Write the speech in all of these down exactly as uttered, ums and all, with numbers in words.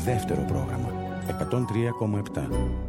δεύτερο πρόγραμμα εκατόν τρία κόμμα επτά.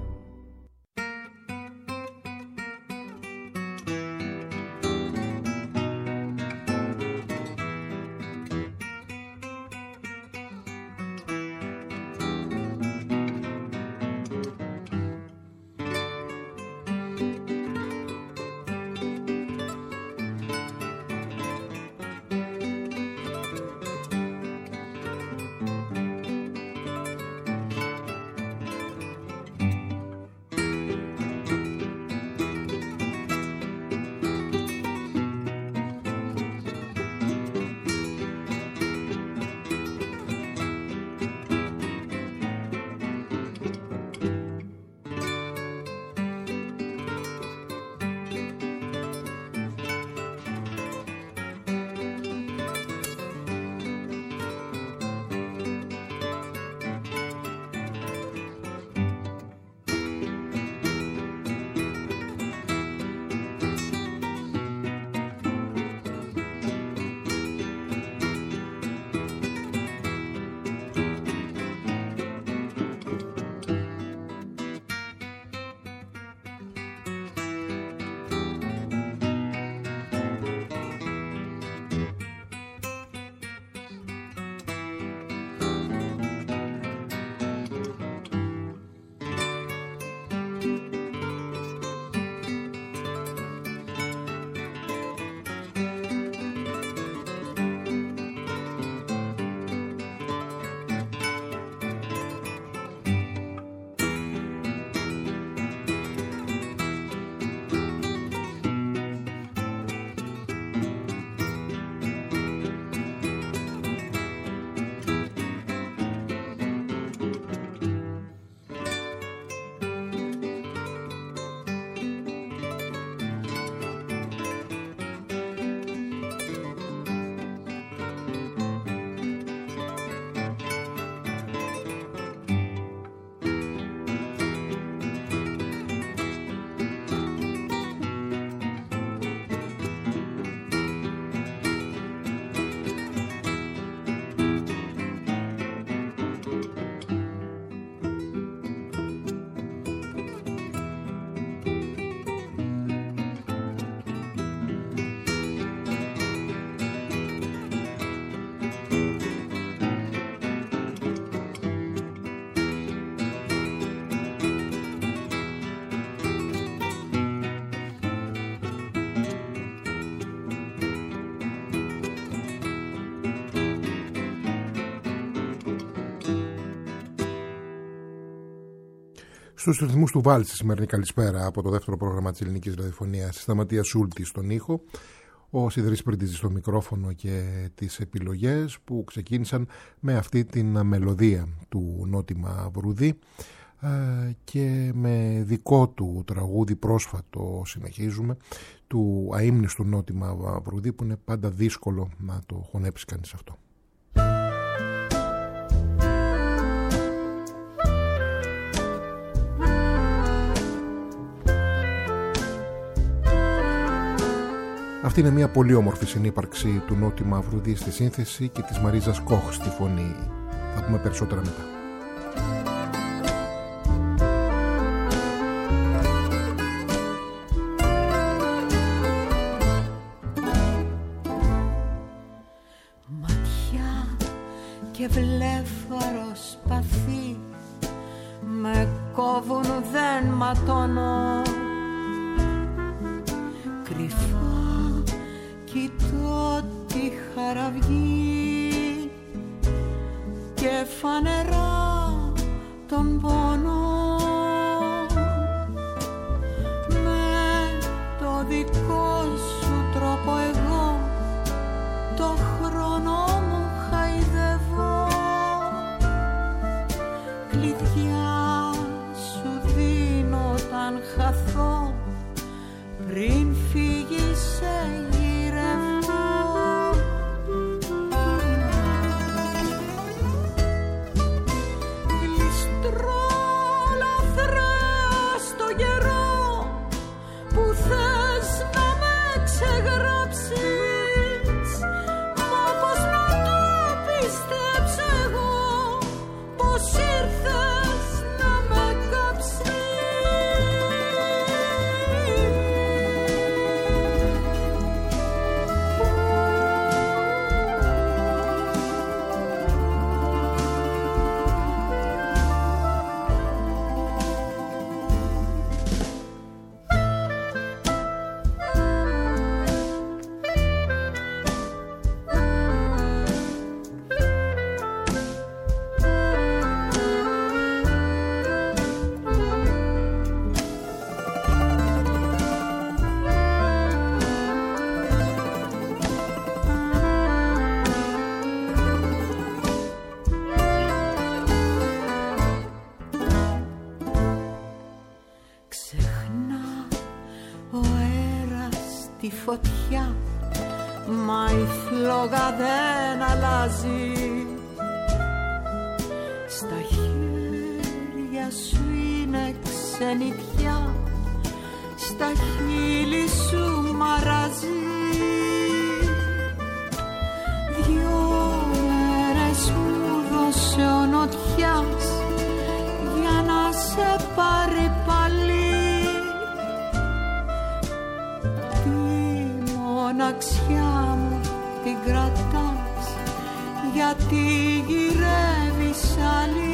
Στους ρυθμούς του Βάλτς, σημερινή καλησπέρα από το δεύτερο πρόγραμμα της ελληνικής ραδιοφωνίας. Σταματία Σούλτη στον ήχο, ο Σιδηρής Πρίτιζης στο μικρόφωνο και τις επιλογές που ξεκίνησαν με αυτή την μελωδία του Νότιμα Βρουδί και με δικό του τραγούδι πρόσφατο συνεχίζουμε, του αείμνηστου Νότιμα Βρουδί, που είναι πάντα δύσκολο να το χωνέψει κανείς αυτό. Αυτή είναι μια πολύ όμορφη συνύπαρξη του Νότιμα Βρουδί στη σύνθεση και της Μαρίζας Κοχ στη φωνή. Θα πούμε περισσότερα μετά. Ματιά και βλέφαρο σπαθί με κόβουν, δεν ματώνω. Κρυφά κοιτώ τη χαραυγή και φανερά τον πόνο. Με το δικό σου τρόπο εγώ το χρόνο μου χαϊδεύω. Κλειδιά σου δίνω όταν χαθώ, πριν φύγεις σε γυρεύω. Γλιστρώ φωτιά, μα η φλόγα δεν αλλάζει. Στα χέρια σου είναι ξενιτιά, στα χείλη σου μαράζει. Δυο μέρες μου δώσε ο νοτιάς για να σε πάρει πάλι. Τη μοναξιά μου την κρατάς, γιατί γυρεύεις άλλη.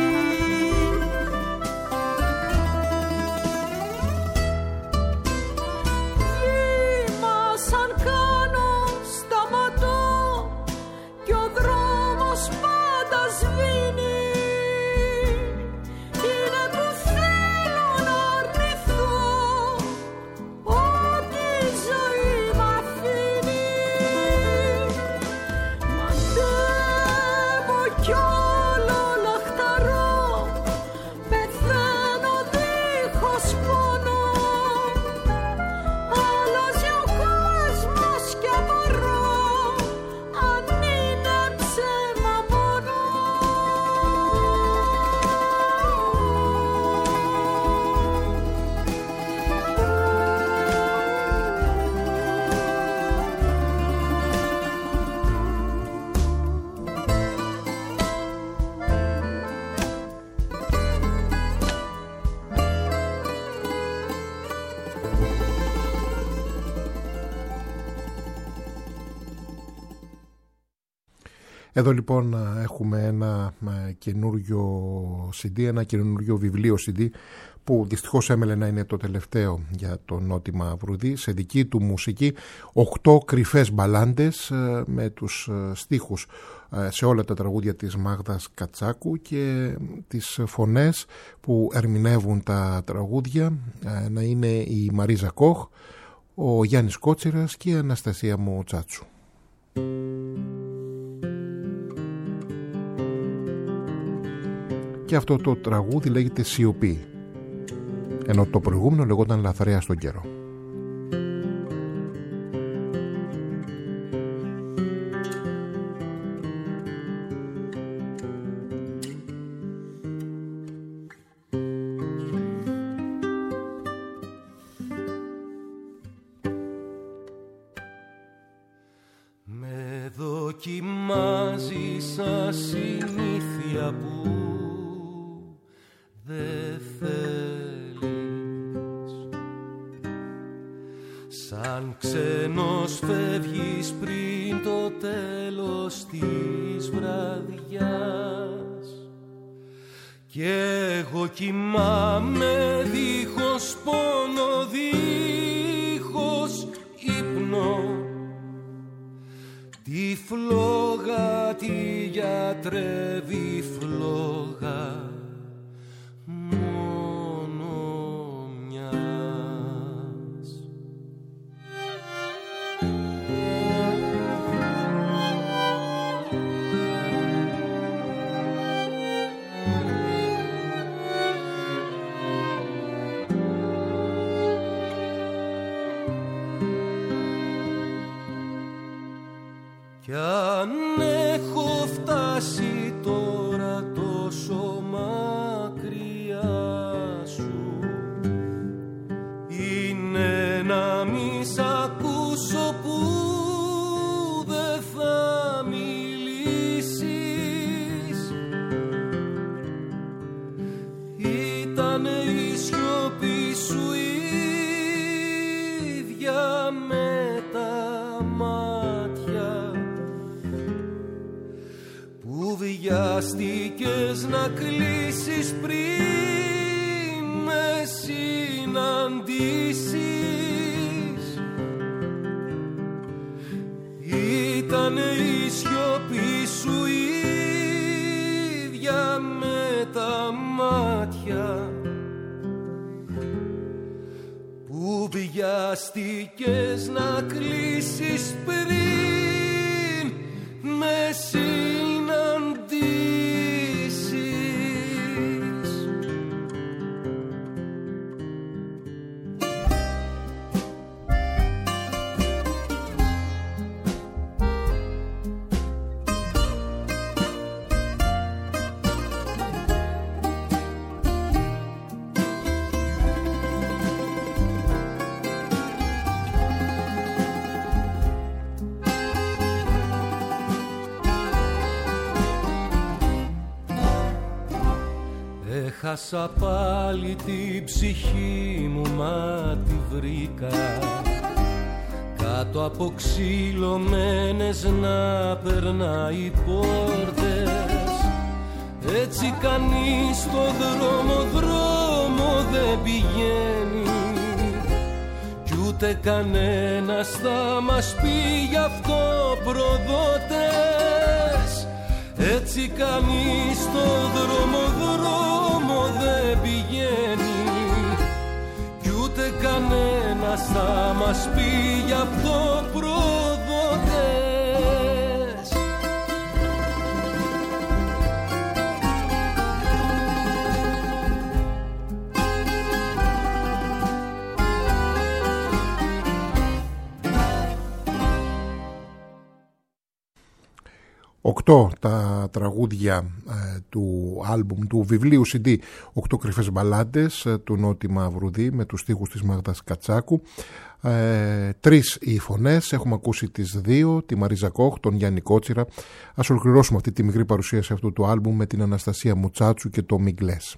Εδώ λοιπόν έχουμε ένα καινούριο σι ντι, ένα καινούριο βιβλίο σι ντι που δυστυχώς έμελε να είναι το τελευταίο για τον Νότι Μαυρουδή, σε δική του μουσική, οκτώ κρυφές μπαλάντες με τους στίχους σε όλα τα τραγούδια της Μάγδας Κατσάκου και τις φωνές που ερμηνεύουν τα τραγούδια να είναι η Μαρίζα Κοχ, ο Γιάννης Κότσιρας και η Αναστασία Μοτσάτσου. Και αυτό το τραγούδι λέγεται Σιωπή, ενώ το προηγούμενο λεγόταν Λαθρέα στον καιρό. Με δοκιμάζει σαν συνήθεια που δε θέλεις, σαν ξένος φεύγεις πριν το τέλος της βραδιάς και εγώ κοιμάμαι δίχως πόνο, δίχως ύπνο. Τη φλόγα τη γιατρεύει φλόγα μόνο μιας. Κι αν έχω φτάσει τώρα τόσο μακριά σου, είναι να μη σ' ακούσω που δεν θα μιλήσεις. Ήτανε η σιωπή σου ίδια με τα μάτια που βιάστηκες να κλείσεις πριν με συναντήσεις. Ήτανε η σιωπή σου ίδια με τα μάτια που βιάστηκες να κλείσεις πριν με συναντήσεις. Έχασα πάλι την ψυχή μου, μα τη βρήκα κάτω από ξυλωμένες να περνάει πόρτες. Έτσι κανείς στο δρόμο δρόμο δεν πηγαίνει κι ούτε κανένας θα μας πει γι' αυτό προδότες. Έτσι κανείς στο δρόμο δρόμο δεν πηγαίνει κι ούτε κανένας θα μας πει γι' αυτό προδότες. Οκτώ τα τραγούδια ε, του άλμπουμ, του βιβλίου σι ντι «Οκτώ κρυφές μπαλάντες» ε, του Νότι Μαυρουδή με τους στίχους της Μάγδας Κατσάκου. Ε, τρεις οι φωνές, έχουμε ακούσει τις δύο, τη Μαρίζα Κόχ, τον Γιάννη Κότσιρα. Ας ολοκληρώσουμε αυτή τη μικρή παρουσίαση αυτού του άλμπουμ με την Αναστασία Μουτσάτσου και το Μιγκλές.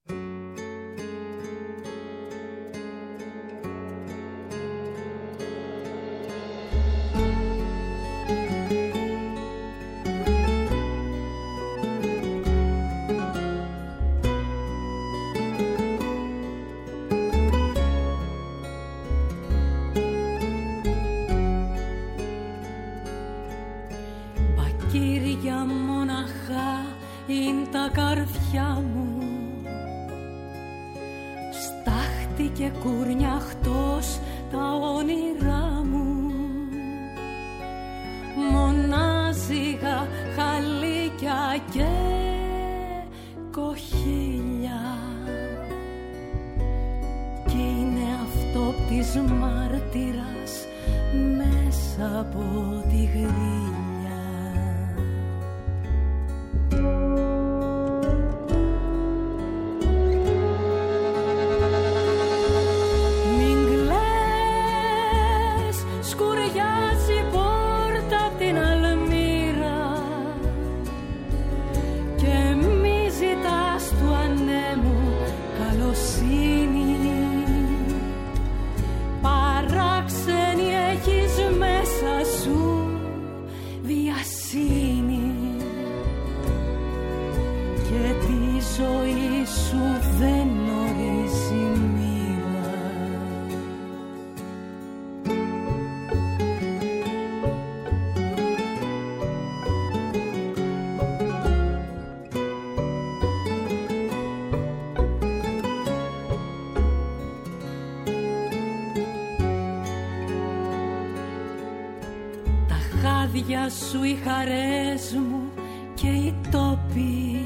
Σου οι χαρές μου και οι τόποι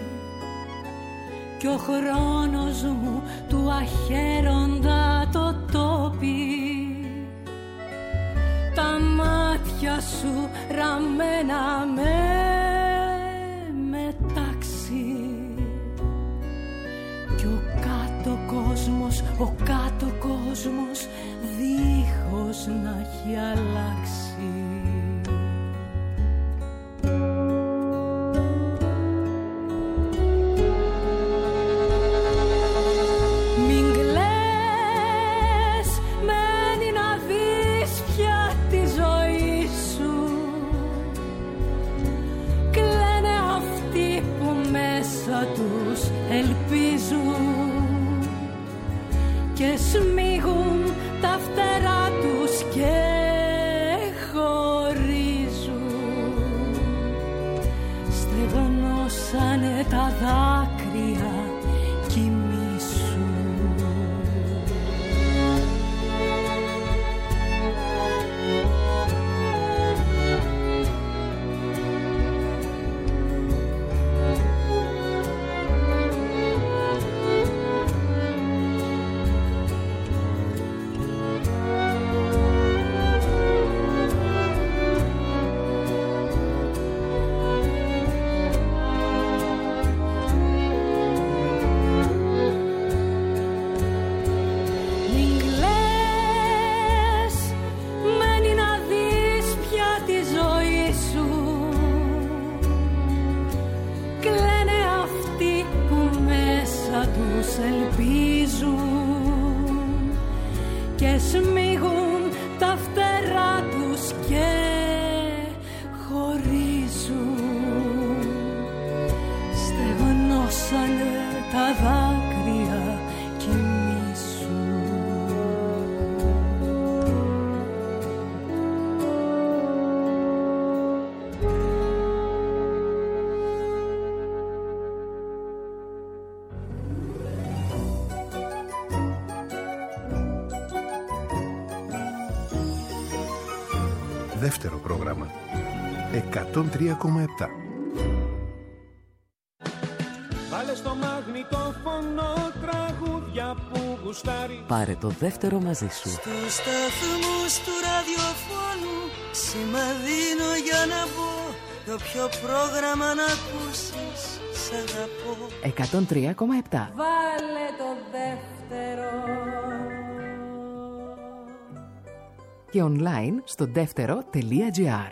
κι ο χρόνος μου του αχαίροντα το τόπι. Τα μάτια σου ραμμένα με μετάξι κι ο κάτω κόσμος, ο κάτω κόσμος δίχως να έχει αλλάξει. δεύτερο πρόγραμμα. εκατόν τρία κόμμα επτά. Βάλε στο μαγνητόφωνο τραγούδια που γουστάρει. Πάρε το δεύτερο μαζί σου. Στους σταθμούς του ραδιοφώνου σήμα δίνω για να μπω. Το ποιο πρόγραμμα να ακούσεις, σ' αγαπώ. εκατόν τρία κόμμα επτά. Βάλε το δεύτερο. Και online στο δεύτερο τελεία τζι άρ.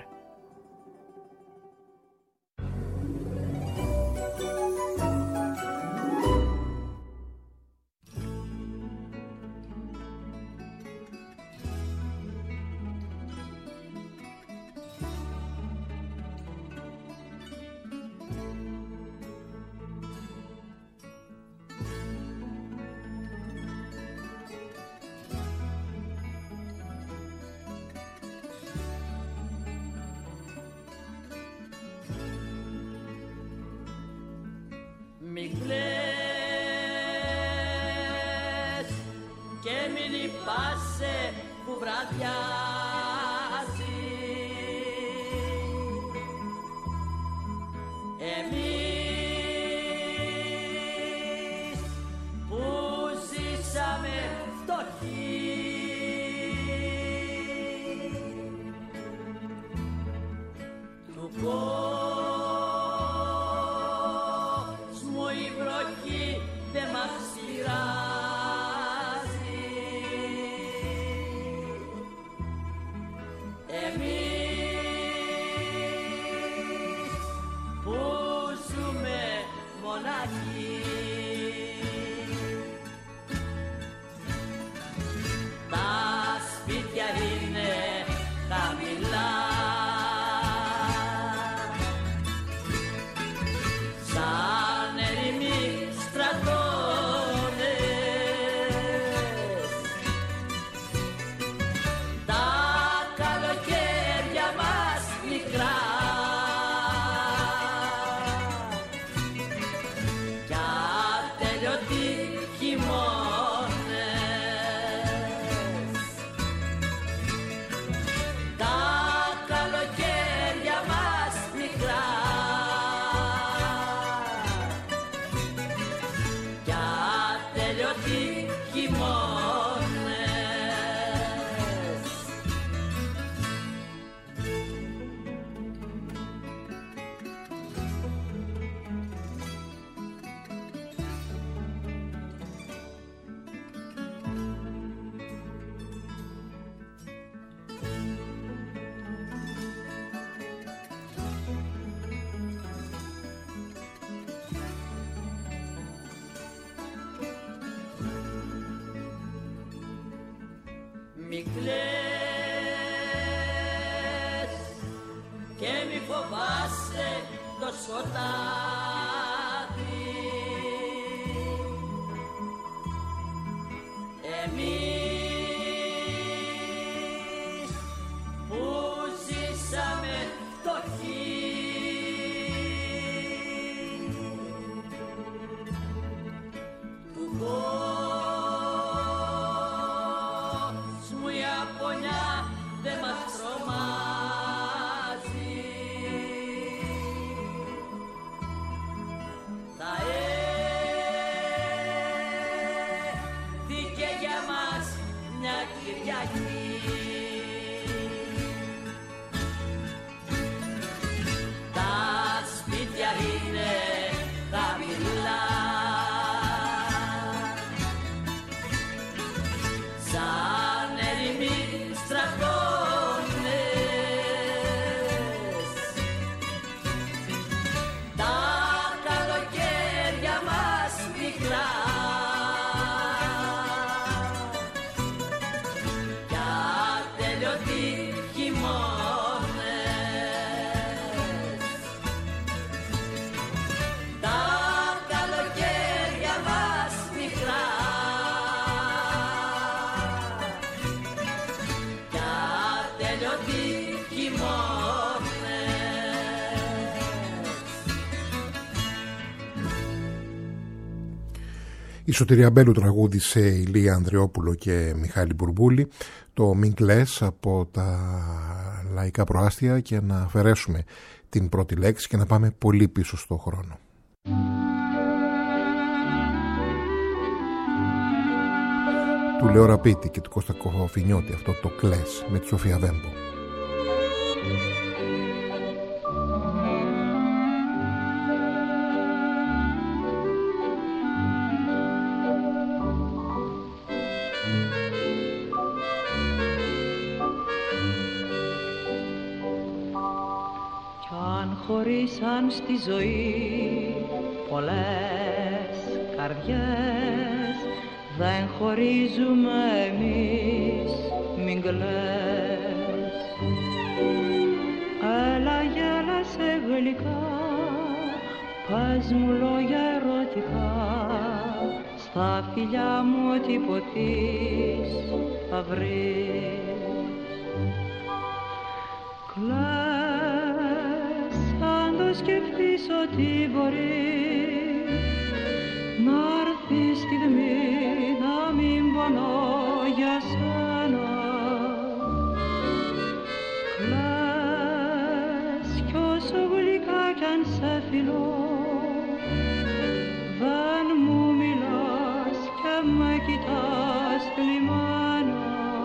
Μη κλαις και μη λυπάσαι που βραδιάζει. Εμείς που ζήσαμε φτωχοί του δεν μας πειράζει. Εμείς που ζούμε μοναχοί, τα σπίτια είναι χαμηλά. Μη κλαις και μη φοβάσαι το σκοτάδι. Εμείς που ζήσαμε φτωχοί του δεν μας τρομάζει. Θα έρθει και για μας μια Κυριακή. Τα σπίτια είναι χαμηλά. Σαν ερημοί στρατώνες, τα καλοκαίρια μας μικρά κι ατέλειωτοι χειμώνες. Τα καλοκαίρια μας μικρά κι ατέλειωτοι χειμώνες. Η Σωτηρία Μπέλου τραγούδισε η Λία Ανδριόπουλο και Μιχάλη Μπουρμπούλη το «Μην κλαις» από τα λαϊκά προάστια και να αφαιρέσουμε την πρώτη λέξη και να πάμε πολύ πίσω στο χρόνο. Του Λεω Ραπίτη και του Κώστα Κοφινιώτη, αυτό το κλες με τη Σοφία Βέμπο. Κι αν χωρίσαν στη ζωή πολλές καρδιές, δεν χωρίζουμε εμείς, μην κλαις. Έλα γέλασε γλυκά, πες μου λόγια ερωτικά, στα φιλιά μου ό,τι ποτείς θα βρεις. Κλαις αν το σκεφτείς ότι μπορεί να έρθει η στιγμή να μην πονώ για σένα. Κλαις κι όσο γλυκά κι αν σε φιλώ, δεν μου μιλάς και με κοιτάς θλιμμένα.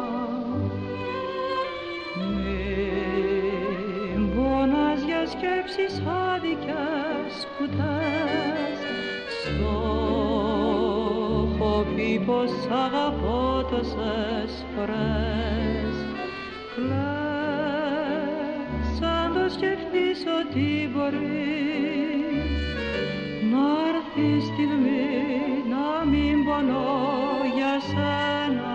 Μην πονάς για σκέψεις άδικες κουτές, στο έχω πει πως αγαπώ τόσες φορές. Κλαις αν το σκεφτείς ότι μπορεί να έρθει η στιγμή να μην πονώ για σένα.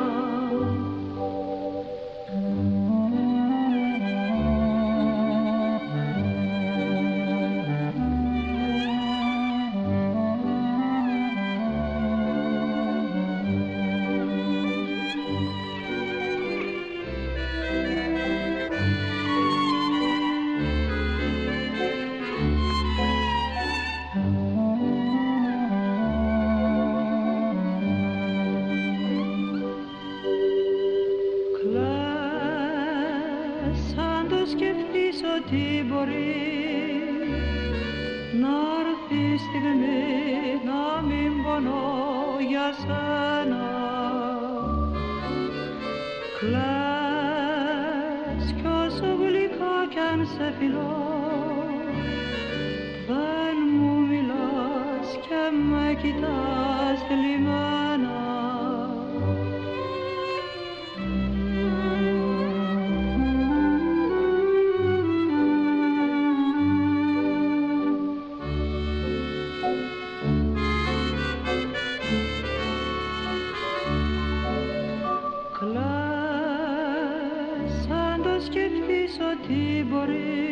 Ότι μπορεί να έρθει η στιγμή να μην πονώ για σένα. Κλαις κι όσο γλυκά κι αν σε φιλώ, δεν μου μιλάς και με κοιτάς θλιμμένα. Ότι μπορεί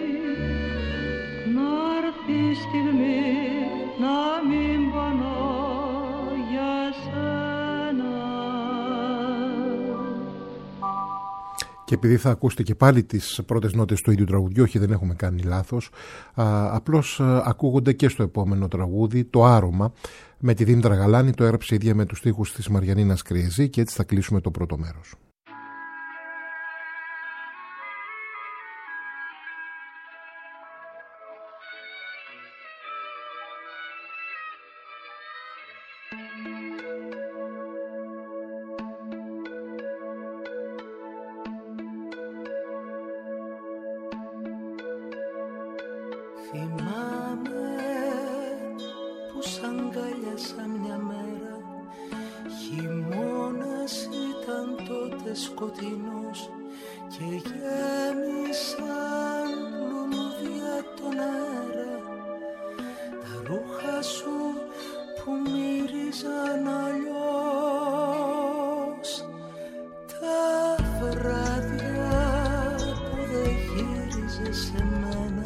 να έρθει η στιγμή να μην πονώ για σένα. Και επειδή θα ακούσετε και πάλι τις πρώτες νότες του ίδιου τραγουδιού, όχι δεν έχουμε κάνει λάθος, α, απλώς α, ακούγονται και στο επόμενο τραγούδι, το Άρωμα, με τη Δήμητρα Γαλάνη, το έγραψε ίδια με τους στίχους της Μαριανίνας Κριεζή και έτσι θα κλείσουμε το πρώτο μέρος. Θυμάμαι που σ' αγκάλιασα μια μέρα, χειμώνας ήταν τότε σκοτεινός και γέμισαν λουλούδια τον αέρα. Τα ρούχα σου που μύριζαν αλλιώς, τα βράδια που δεν γύριζε σε μένα,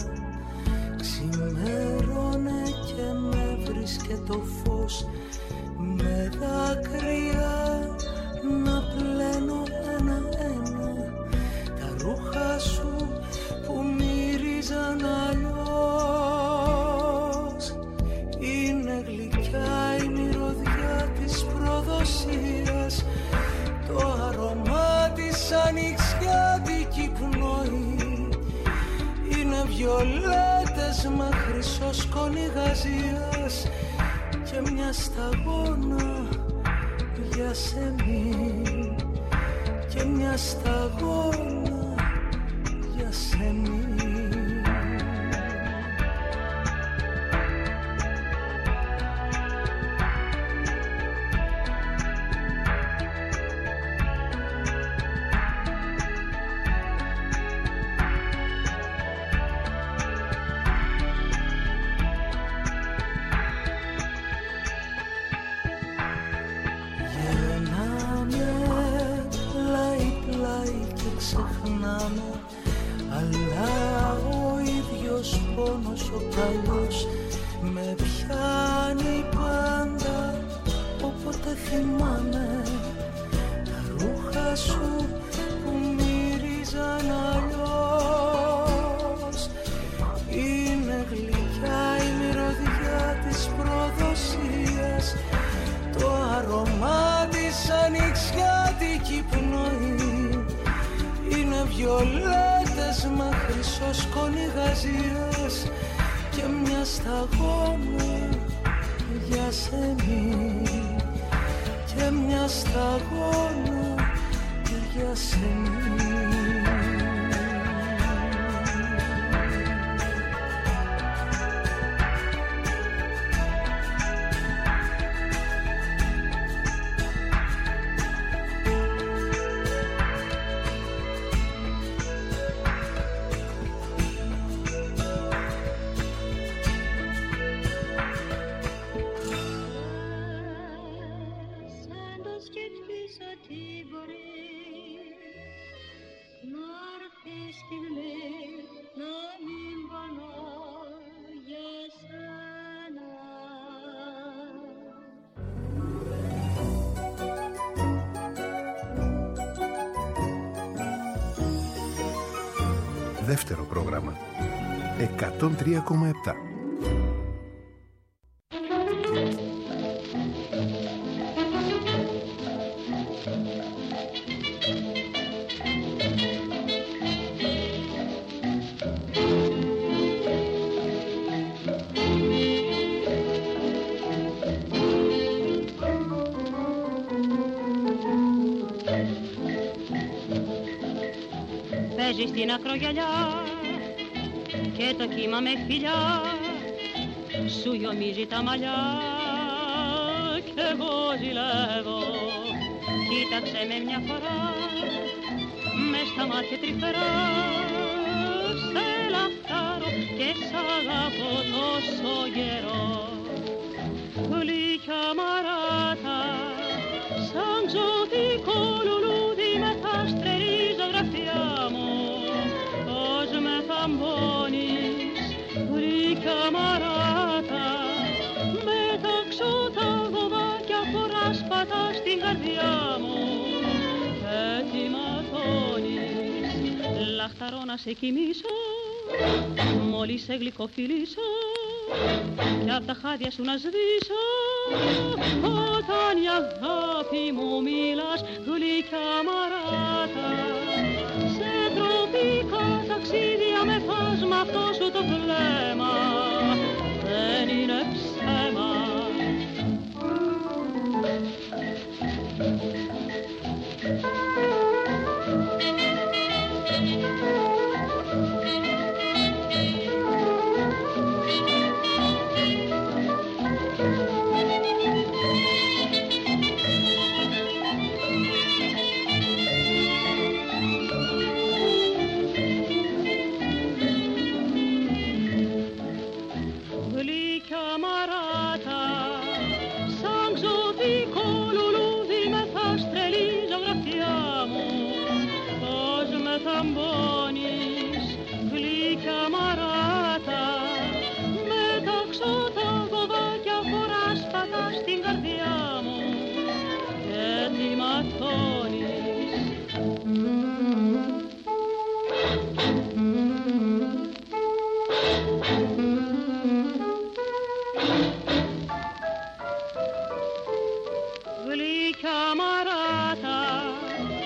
ξημέρωνε και με βρίσκε το φως, με δάκρυα να πλένω ένα-ένα τα ρούχα σου που μύριζαν αλλιώς. Είναι γλυκιά η μυρωδιά της προδοσίας, το άρωμά της ανοιξιάτικη πνοή. βιολέτες μα χρυσό σκόνη γαζίας και μια σταγόνα για σεμί και μια σταγόνα για σεμί. Βιολέτες μα χρυσό σκόνη γαζίας και μια σταγόνα για σεμί και μια σταγόνα για σεμί. Δεύτερο πρόγραμμα εκατόν τρία κόμμα επτά. Παίζει στην ακρογιαλιά και το κύμα με φιλιά σου γιομίζει τα μαλλιά κι εγώ ζηλεύω. Κοίταξε με μια φορά μες στα μάτια τρυφερά, σε λαχτάρω και σ' αγαπώ τόσο καιρό. Γλυκιά μαράτα σαν ζωτικό λουλούδι με τα στρελή ζωγραφιά μου, πώς με θαμπώνεις γλυκιά μαράτα, μεταξώ τα βοβάκια φοράς πατά στην καρδιά μου και τι ματώνεις. Λαχταρώ να σε κοιμήσω μόλις σε γλυκοφιλήσω κι απ' τα χάδια σου να σβήσω όταν η αγάπη μου μιλάς γλυκιά μαράτα. Σε τροπικά ταξίδια με πας μ' αυτό σου το βλέμμα, δεν είναι ψέμα.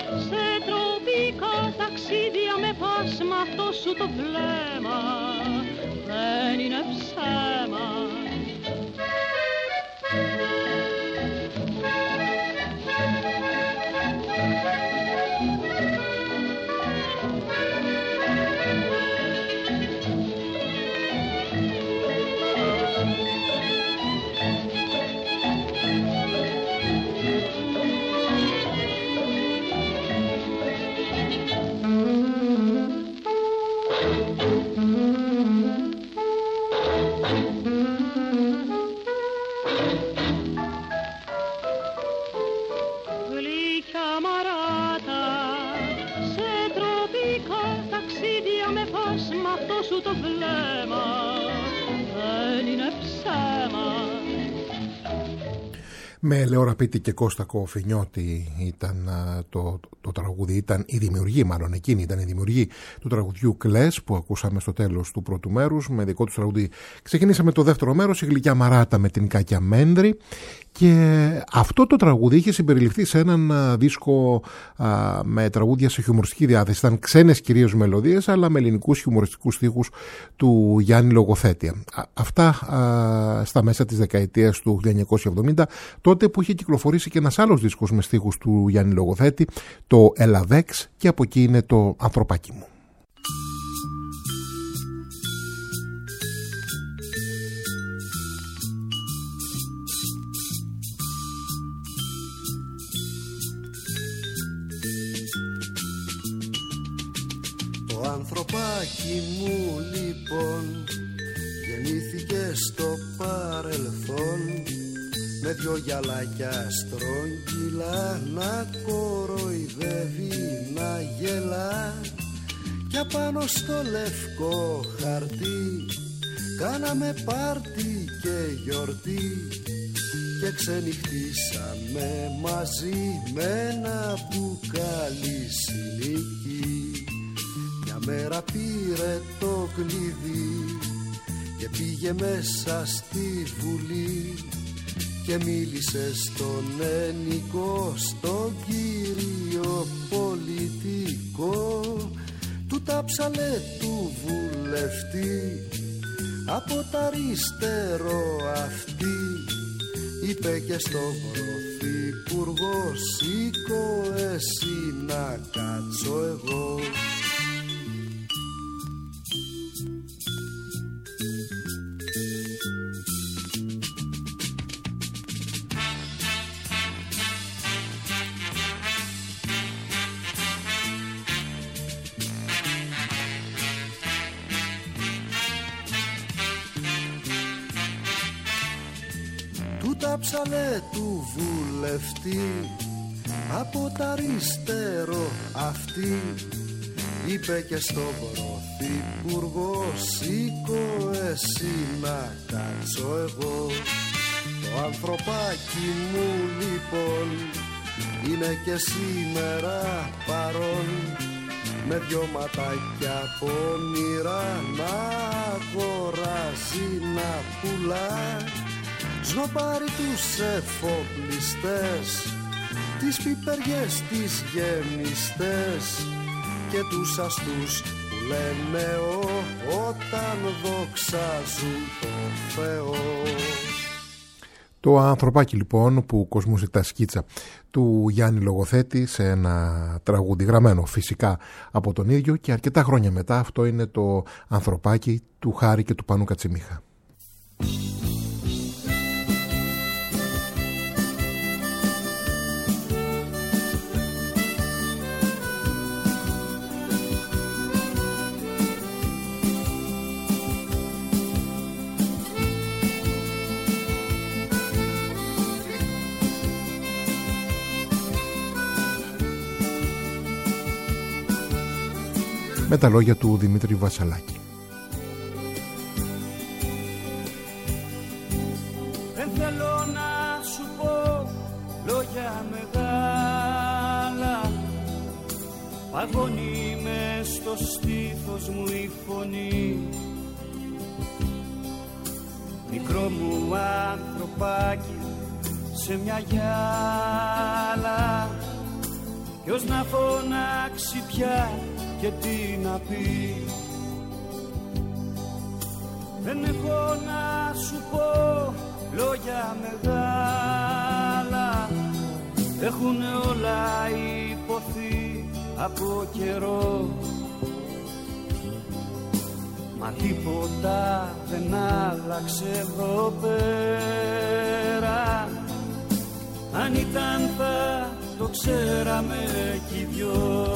Σου το βλέμμα, Με Λεώρα Πίτη και Κώστα Κοφινιώτη ήταν το, το, το τραγούδι, ήταν η δημιουργή, μάλλον εκείνη ήταν η δημιουργή του τραγουδιού Κλες που ακούσαμε στο τέλος του πρώτου μέρους. Με δικό του τραγούδι ξεκινήσαμε το δεύτερο μέρος, η Γλυκιά Μαράτα με την Κάκια Μέντρη. Και αυτό το τραγούδι είχε συμπεριληφθεί σε έναν δίσκο α, με τραγούδια σε χιουμοριστική διάθεση. Ήταν ξένες κυρίως μελωδίες, αλλά με ελληνικούς χιουμοριστικούς στίχους του Γιάννη Λογοθέτη. Α, αυτά α, στα μέσα της δεκαετίας του χίλια εννιακόσια εβδομήντα, τότε που είχε κυκλοφορήσει και ένας άλλος δίσκος με στίχους του Γιάννη Λογοθέτη, το Ελαδέξ, και από εκεί είναι το Ανθρωπάκι μου. Το ανθρωπάκι μου λοιπόν γεννήθηκε στο παρελθόν, με δυο γυαλάκια στρογγυλά να κοροϊδεύει, να γελά, κι απάνω στο λευκό χαρτί κάναμε πάρτι και γιορτή και ξενυχτήσαμε μαζί με ένα μπουκάλι συνοικί. Μια μέρα πήρε το κλειδί και πήγε μέσα στη Βουλή και μίλησε στον ενικό, στον κύριο πολιτικό, του τάψαλε του βουλευτή από τα αριστερό αυτή. Είπε και στον πρωθυπουργό, σήκω εσύ να κάτσω εγώ. Τάψαλε του βουλευτή από τα αριστερό αυτή. Είπε και στον πρωθυπουργό, σήκω εσύ να κάτσω εγώ. Το ανθρωπάκι μου λοιπόν είναι και σήμερα παρόν, με δυο ματάκια πονηρά να αγοράζει, να πουλά. Σνοπάρει τους εφοπλιστές, τις πιπεριές, τις γεμιστές και τους αστούς που λένε ο, όταν δοξάζουν το Θεό. Το ανθρωπάκι λοιπόν που κοσμούσε τα σκίτσα του Γιάννη Λογοθέτη σε ένα τραγούδι γραμμένο φυσικά από τον ίδιο, και αρκετά χρόνια μετά αυτό είναι το ανθρωπάκι του Χάρη και του Πάνου Κατσιμίχα. Με τα λόγια του Δημήτρη Βασαλάκη. Δεν θέλω να σου πω λόγια μεγάλα, παγώνει μες στο στήθος μου η φωνή. Μικρό μου ανθρωπάκι σε μια γυάλα, ποιος να φωνάξει πια και τι να πει. Δεν έχω να σου πω λόγια μεγάλα, έχουν όλα υποθεί από καιρό. Μα τίποτα δεν άλλαξε εδώ πέρα, αν ήταν θα το ξέραμε κι οι δυο.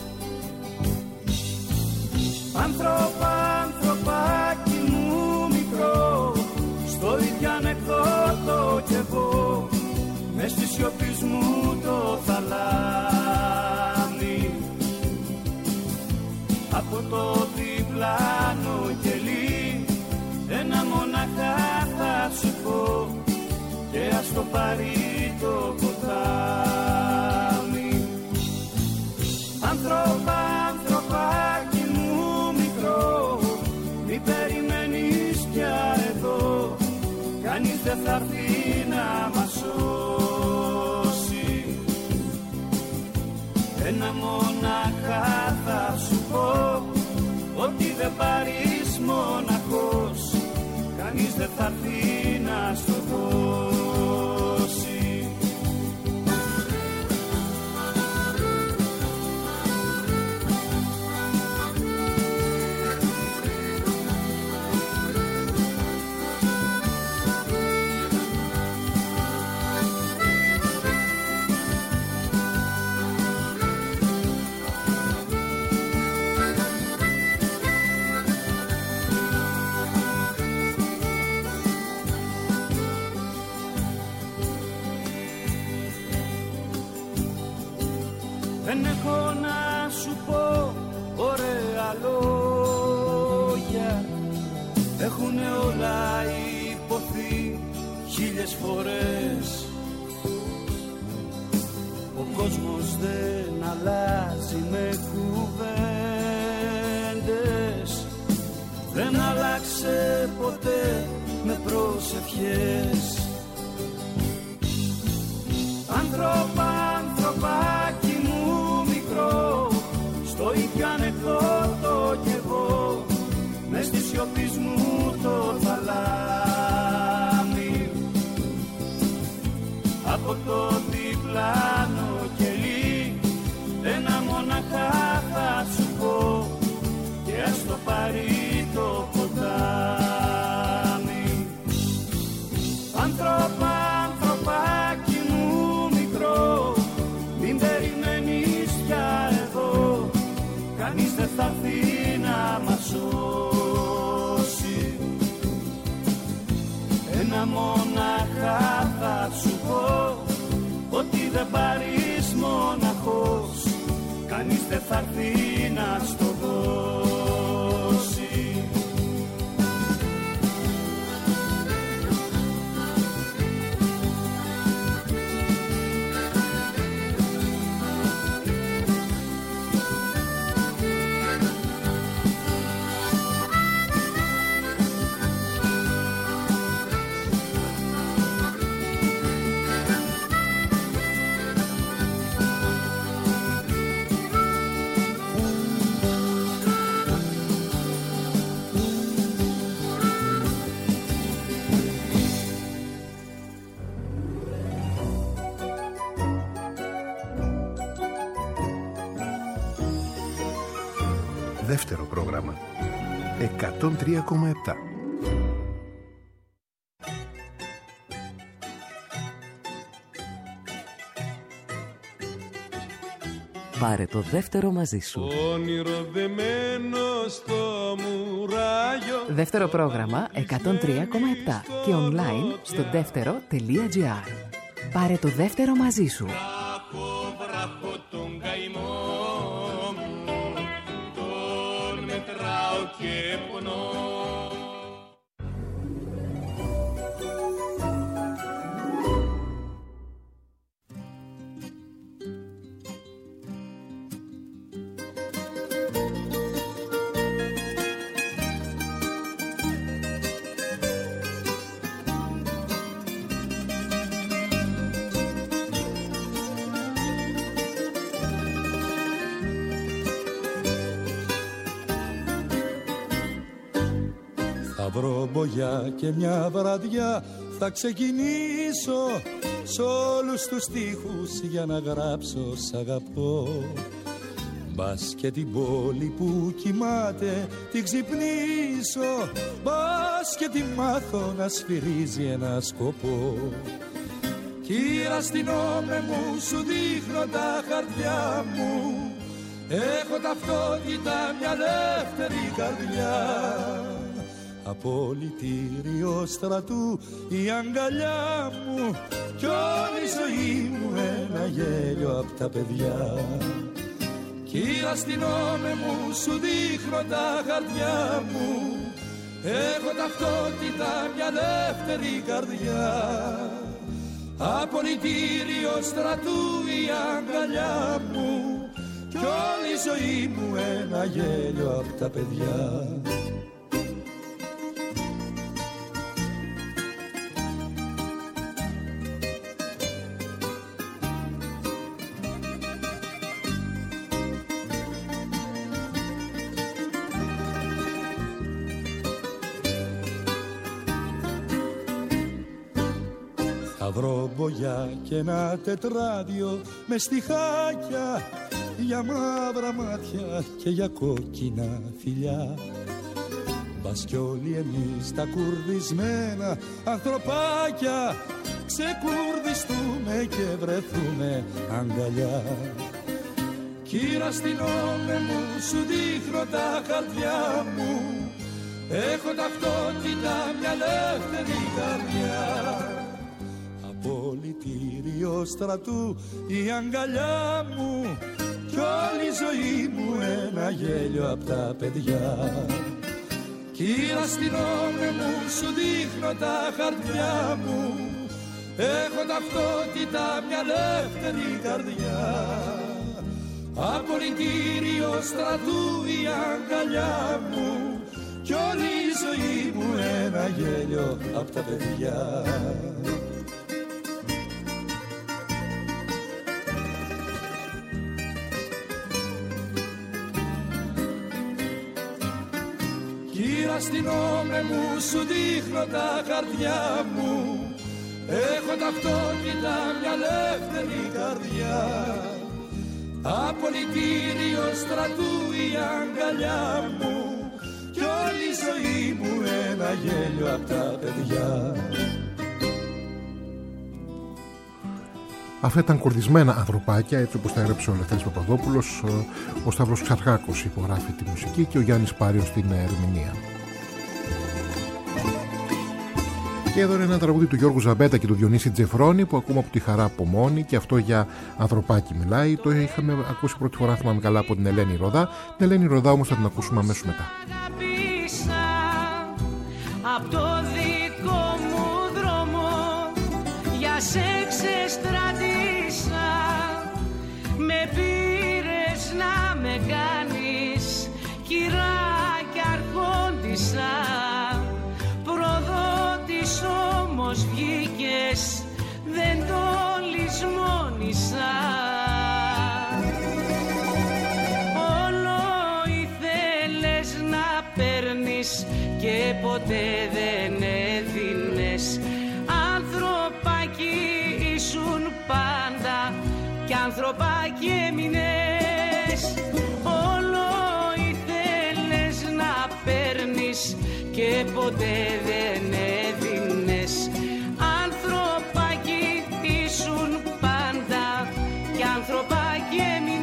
Άνθρωπα, ανθρωπάκι μου μικρό, στο ίδιο ανεκδότω κι εγώ, μες στη σιωπή μου το θαλάμι, από το διπλάνο κελί, ένα μοναχά θα σου πω, και ας στο πάρει το ποτάμι. Άνθρωπα, ανθρωπάκι μου μικρό, μη περιμένεις πια εδώ, κανείς δεν θα έρθει να μας σώσει. Ένα μονάχα θα σου πω, ότι δεν πάρεις μοναχός, κανείς δεν θα έρθει να στο δώσει. Δεν έχω να σου πω ωραία λόγια, έχουνε όλα υποθεί χίλιες φορές. Ο κόσμος δεν αλλάζει με κουβέντες, δεν άλλαξε ποτέ με προσευχές. Άνθρωπα, ανθρωπάκι μου μικρό, στο ίδιο ανεκδότο κι εγώ, μες στη σιωπής μου το θαλάμι. Από το διπλάνο κελί ένα μοναχά θα σου πω, και ας το πάρει το ποτάμι. Άνθρωπα, ανθρωπάκι μου μικρό, μην περιμένεις πια εδώ, κανείς δεν θα έρθει να μας σώσει. Ένα μονάχα θα σου πω, ότι δεν πάρεις μοναχός, κανείς δεν θα έρθει να στο δώσει. Δεύτερο πρόγραμμα εκατόν τρία κόμμα επτά. Πάρε το δεύτερο μαζί σου. Όνειρο δεμένο στο μουράγιο. Δεύτερο πρόγραμμα εκατόν τρία κόμμα επτά και online στο δεύτερο τελεία τζι άρ. Πάρε το δεύτερο μαζί σου. Βράχο, βράχο τον καημό μου, τον μετράω και πονώ. Θα βρω μπογιά και μια βραδιά θα ξεκινήσω σ' όλους τους στίχους για να γράψω σ' αγαπώ. Μπας και την πόλη που κοιμάται την ξυπνήσω, μπας και τη μάθω να σφυρίζει ένα σκοπό. Κύρα στηνόμαι μου, σου δείχνω τα χαρτιά μου, έχω ταυτότητα μια δεύτερη καρδιά. Απολυτήριο στρατού η αγκαλιά μου κι όλη η ζωή μου ένα γέλιο απ' τα παιδιά. Κύρα στηνόμαι μου, σου δείχνω τα χαρτιά μου, έχω ταυτότητα μια δεύτερη καρδιά. απολυτήριο στρατού η αγκαλιά μου κι όλη η ζωή μου ένα γέλιο απ' τα παιδιά. Θα βρω μπογιά και ένα τετράδιο με στιχάκια για μαύρα μάτια και για κόκκινα φιλιά. Μπας κι όλοι εμείς τα κουρδισμένα ανθρωπάκια ξεκουρδιστούμε και βρεθούμε αγκαλιά. Κύρα στηνώνε μου, σου δείχνω τα χαρτιά μου, έχω ταυτότητα μια ελεύθερη καρδιά. Απολυτήριο στρατού η αγκαλιά μου κι όλη η ζωή μου ένα γέλιο απ' τα παιδιά. Κύρα στηνώνε μου, σου δείχνω τα χαρτιά μου, έχω ταυτότητα μια ελεύθερη καρδιά. Απολυτήριο στρατού η αγκαλιά μου κι όλη η ζωή μου ένα γέλιο απ' τα παιδιά. Κύρα στηνώνε μου, σου δείχνω τα χαρτιά μου, έχω ταυτότητα μια ελεύθερη καρδιά. Απολυτήριο στρατού η αγκαλιά μου κι όλη η ζωή μου ένα γέλιο απ' τα παιδιά. Αυτά ήταν κουρδισμένα ανθρωπάκια, έτσι όπως τα έγραψε ο Λευτέρης Παπαδόπουλος. Ο Σταύρος Ξαρχάκος υπογράφει τη μουσική και ο Γιάννης Πάριος στην ερμηνεία. Και εδώ είναι ένα τραγούδι του Γιώργου Ζαμπέτα και του Διονύση Τζεφρόνη που ακούμε από τη Χαρά Πομόνη, και αυτό για ανθρωπάκι μιλάει. Το είχαμε ακούσει πρώτη φορά, θυμάμαι καλά, από την Ελένη Ροδά. Την Ελένη Ροδά όμως θα την ακούσουμε αμέσως μετά. Απ' το δικό μου δρόμο για σε ξεστρατήσα, με πήρες να με κάνεις κυρά και αρχόντισσα, προδότης όμως βγήκες, δεν το λησμόνισα. Όλο ήθελες να παίρνεις και ποτέ δεν έδινες, ανθρωπάκι ήσουν πάντα κι ανθρωπάκι έμεινες. Όλο ήθελες να παίρνεις και ποτέ δεν έδινες, ανθρωπάκι ήσουν πάντα κι ανθρωπάκι έμεινες.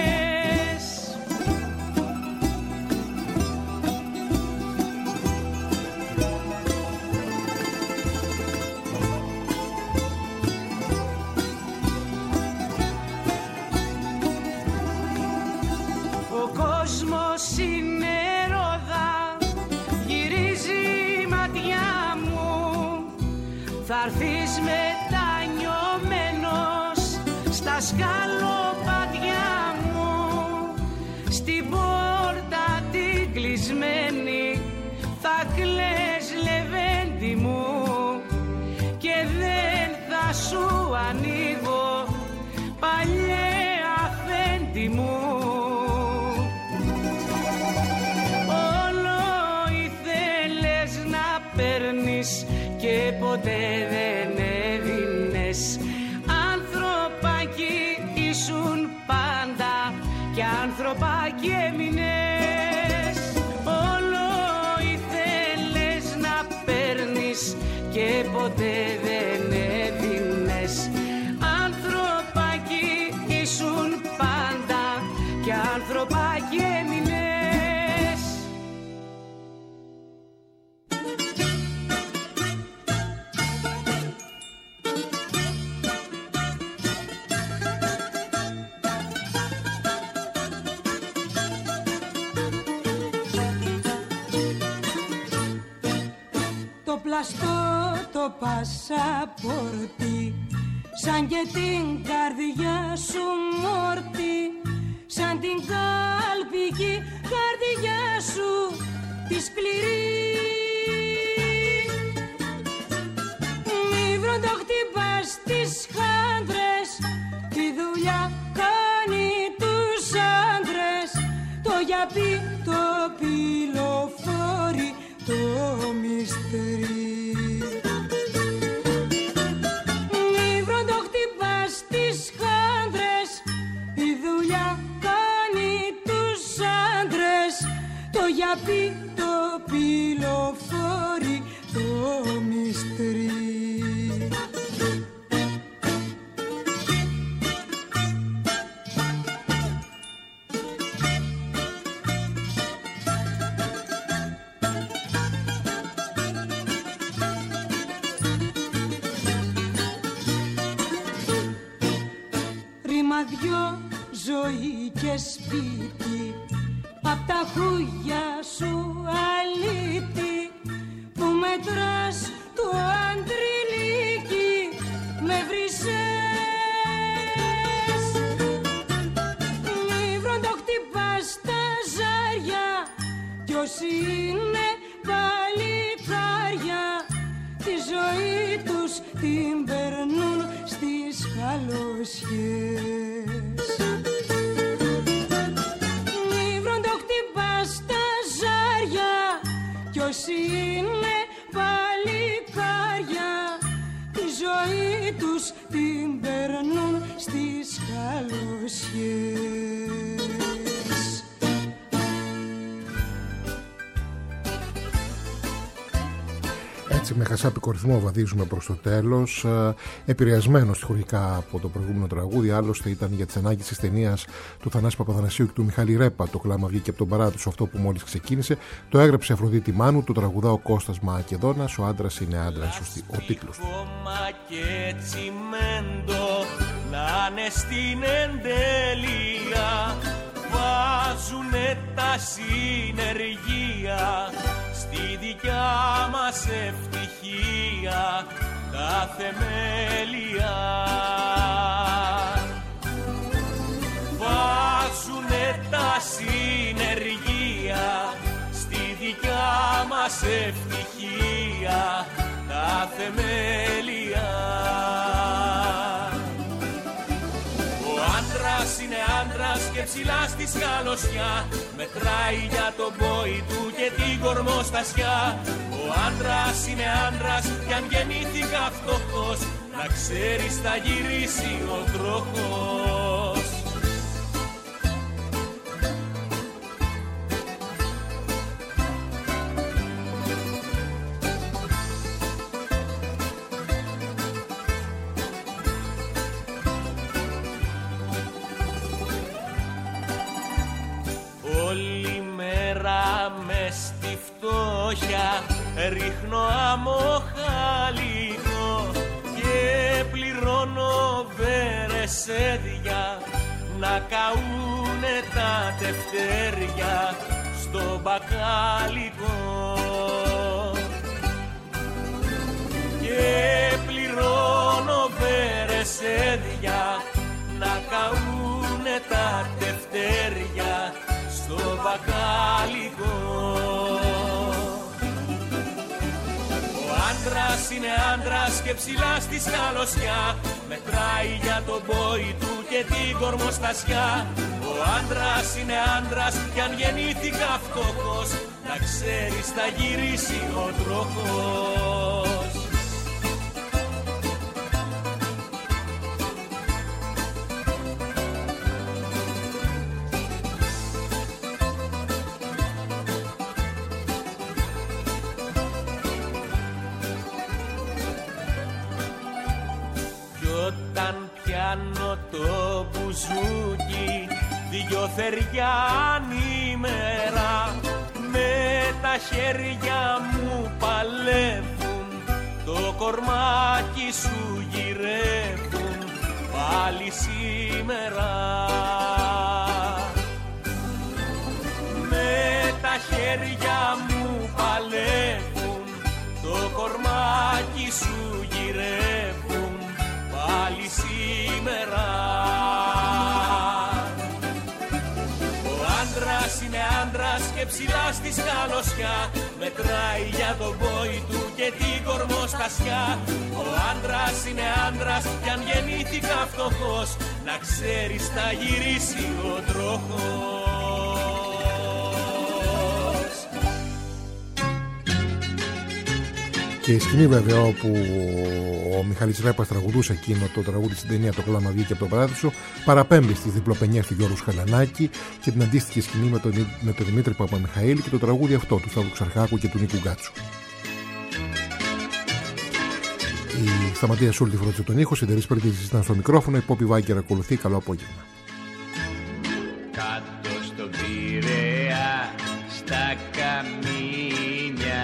Ο κόσμος είναι ρόδα, γυρίζει η ματιά μου, θα έρθεις μετανιωμένος στα σκαλοπάτια μου, στην πόρτα την κλεισμένη θα κλαις λεβέντη μου και δεν θα σου ανοίγω παλιέ αφέντη μου. Και ποτέ δεν έδινες, ανθρωπάκι ήσουν πάντα και ανθρωπάκι έμεινες. Όλο ήθελες να παίρνεις και ποτέ δεν έδινες, ανθρωπάκι ήσουν πάντα και ανθρωπάκι έμεινες. Το πλαστό το πασαπορτί σαν και την καρδιά σου μόρτι, σαν την κάλπικη καρδιά σου τη σκληρή. Μη βροντοχτυπάς τις χάντρες, τη δουλειά κάνει τους άντρες, το γιαπί, το πυλοφόρι, το μυστρί. Μη βροντοχτυπάς τις χάντρες, η δουλειά κάνει τους άντρες, το γιαπί, το πυλοφόρι, το μυστρί. Δυο ζωή και σπίτι, απ' τα χούγια σου αλήτη, που μετράς το αντριλίκι με βρυσές. Μη βροντοχτυπάς τα ζάρια, κι όσοι είναι παλικάρια, τη ζωή τους την περνούν στις καλοσιές. Μη βροντοχτυπάς τα ζάρια, κι όσοι είναι παλικάρια, τη ζωή τους την περνούν στις καλοσιές. Έτσι με χασάπικο ρυθμό βαδίζουμε προς το τέλος, επηρεασμένο στοιχουργικά από το προηγούμενο τραγούδι. Άλλωστε ήταν για τις ανάγκες της ταινίας του Θανάση Παπαθανασίου και του Μιχάλη Ρέπα. Το κλάμα βγήκε από τον παράδεισο, αυτό που μόλις ξεκίνησε. Το έγραψε Αφροδίτη Μάνου, το τραγουδά ο Κώστας Μακεδόνας. Ο άντρας είναι άντρας, ο τίτλος του. Και τσιμέντο να είναι στην εντέλεια, βάζουνε τα συνεργεία στη δικιά μας ευτυχία τα θεμέλια. Βάζουνε τα συνεργεία στη δικιά μας ευτυχία τα θεμέλια. Ο άντρας είναι άντρας και ψηλά στη σκαλωσιά, μετράει για τον πόη του και την κορμοστασιά. Ο άντρας είναι άντρας κι αν γεννήθηκα φτωχός, να ξέρεις θα γυρίσει ο τροχός. Όλη μέρα μες στη φτώχεια ρίχνω αμοχαλικό και πληρώνω βερεσέδια να καούνε τα τευτέρια στο μπακάλικο. Και πληρώνω βερεσέδια να καούνε τα τευτέρια στο μπακάλικο. Ο άντρας είναι άντρας και ψηλά στη σκαλωσιά, μετράει για τον πόη του και την κορμοστασιά. Ο άντρας είναι άντρας κι αν γεννήθηκα φτωχός, να ξέρεις θα γυρίσει ο τροχός. Όταν πιάνω το μπουζούκι, δυο θεριά ανήμερα με τα χέρια μου παλεύουν, το κορμάκι σου γυρεύουν πάλι σήμερα. Με τα χέρια μου παλεύουν, το κορμάκι σου γυρεύουν πάλι και ψηλά στη σκαλωσιά, μετράει για τον πόη του και την κορμοστασιά. Ο άντρας είναι άντρας κι αν γεννήθηκα φτωχός, να ξέρεις θα γυρίσει ο τροχός. Και η σκηνή βέβαια όπου ο Μιχάλης Ρέπας τραγουδούσε εκείνο το τραγούδι στην ταινία «Το κλάμα βγήκε από τον Παράδεισο» παραπέμπει στις διπλοπενιές του Γιώργου Σχαλανάκη και την αντίστοιχη σκηνή με τον, με τον Δημήτρη Παπαμιχαήλ και το τραγούδι αυτό του Σταύρου Ξαρχάκου και του Νίκου Γκάτσου. Η Σταματία Σούλτη φρόντισε τον ήχο, Σιδερής Περτίζης ήταν στο μικρόφωνο, η Πόπη Βάγκερ ακολουθεί. Καλό απόγευμα. Κάτω στο Πειραιά, στα καμίνια,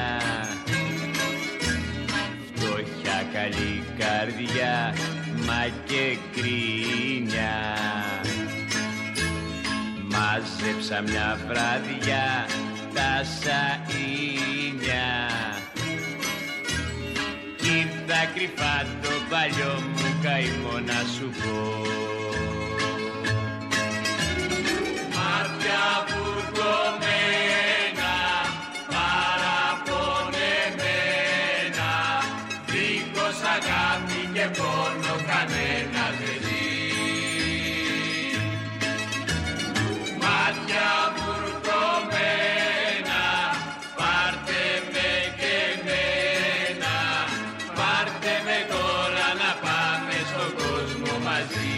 φτώχεια καλή καρδιά, μα και κρίνια. Μάζεψα μια βράδια τα σαΐνια, κι ήρθα κρυφά το παλιό μου καημό να σου πω. Μάτια βουρκωμένα, παραπονεμένα, δίχως αγάπη και πόνο κανένα δεν ζει. Μάτια βουρκωμένα, πάρτε με και εμένα, πάρτε με τώρα να πάμε στον κόσμο μαζί.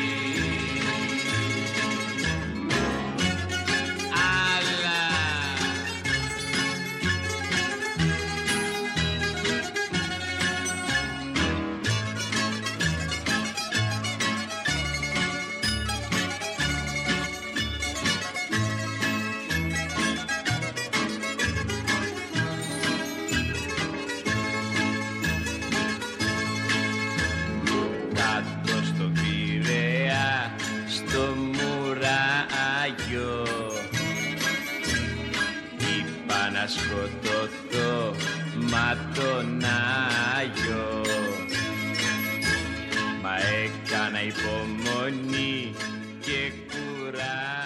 Να σκοτωθώ μα τον Άγιο, μα έκανα υπομονή και κουράγιο.